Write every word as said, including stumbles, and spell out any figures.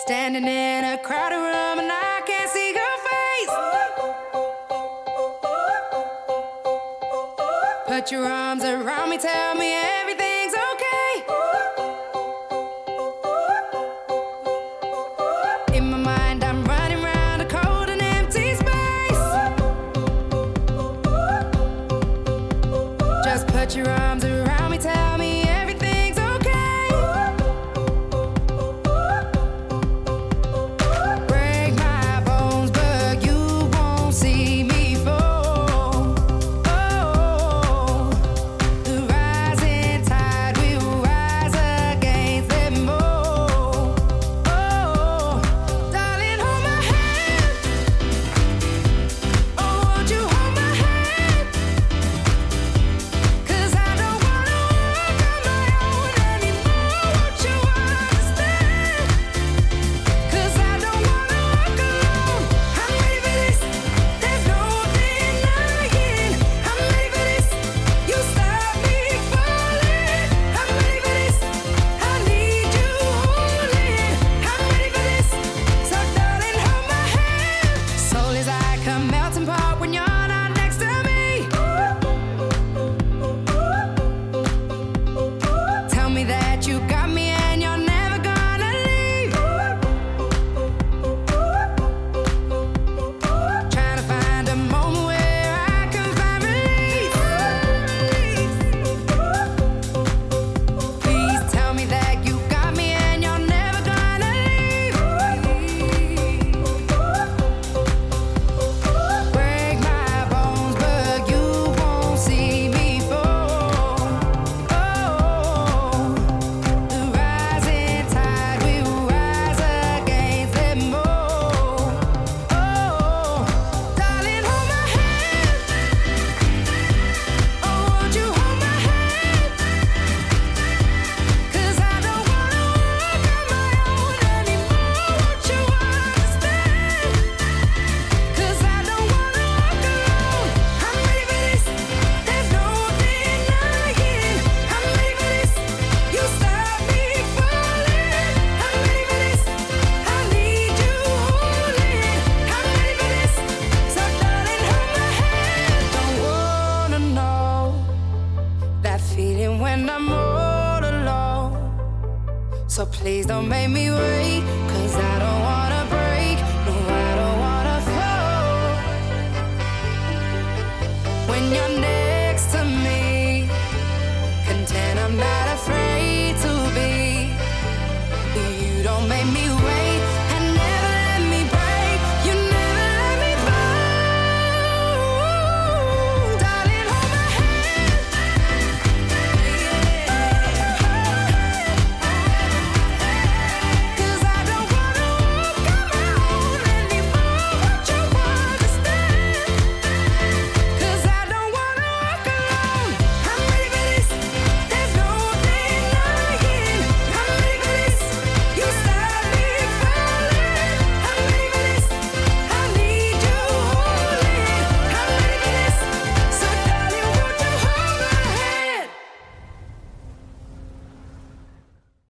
Standing in a crowded room and I can't see your face. Put your arms around me, tell me everything's okay. In my mind I'm running round a cold and empty space. Just put your arms around me, tell me everything's okay. Break my bones, but you won't see me fall. Oh, the rising tide will rise against them all. Oh, darling, hold my hand. Oh, won't you hold my hand? 'Cause I don't wanna walk on my own anymore. Won't you understand? 'Cause I don't wanna walk alone. I'm ready for this. There's no denying. I'm ready for this. You stop me falling. I'm ready for this. I need you holding. I'm ready for this. So darling, hold my hand. Soul is like a melting pot when you're not next to me. Tell me that you got me and you're never gonna leave. Trying to find a moment where I can find release. Please tell me that you got me and you're never gonna leave. Break my bones, but you won't see me fall. Oh, the rising tide will rise against them all. Oh, darling, hold my hand. Oh, won't you hold my hand? 'Cause I don't wanna walk on my own anymore. Won't you understand? 'Cause I don't wanna walk alone. I'm ready for this. There's no denying. I'm ready for this. You stop me falling. I'm ready for this. I need you holding. I'm ready for this. So darling, hold my hand. Don't wanna know that feeling when I'm all alone. So please don't make me wait, 'cause I don't wanna break. No, I don't wanna fall. When you're near